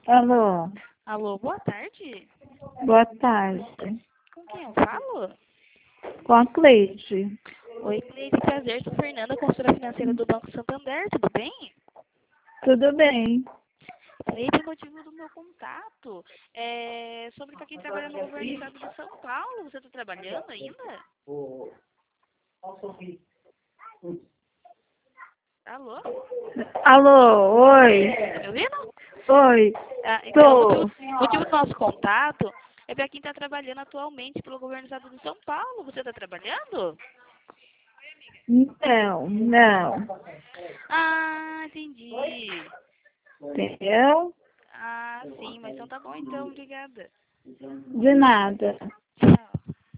Alô, Alô, boa tarde. boa tarde. Com quem eu falo? Com a Cleide. Oi, Cleide, prazer. Sou Fernanda, consultora financeira do Banco Santander, tudo bem? Tudo bem? Cleide, o motivo do meu contato é sobre para quem trabalha no governo do estado de São Paulo. Você está trabalhando ainda? Alô? Alô, oi. Tá me ouvindo? Oi, Então, tô. o motivo do nosso contato é para quem está trabalhando atualmente pelo governo do estado de São Paulo. Você está trabalhando? Não. Ah, entendi. Entendeu? Ah, sim, mas então tá bom então, obrigada. De nada. Tchau.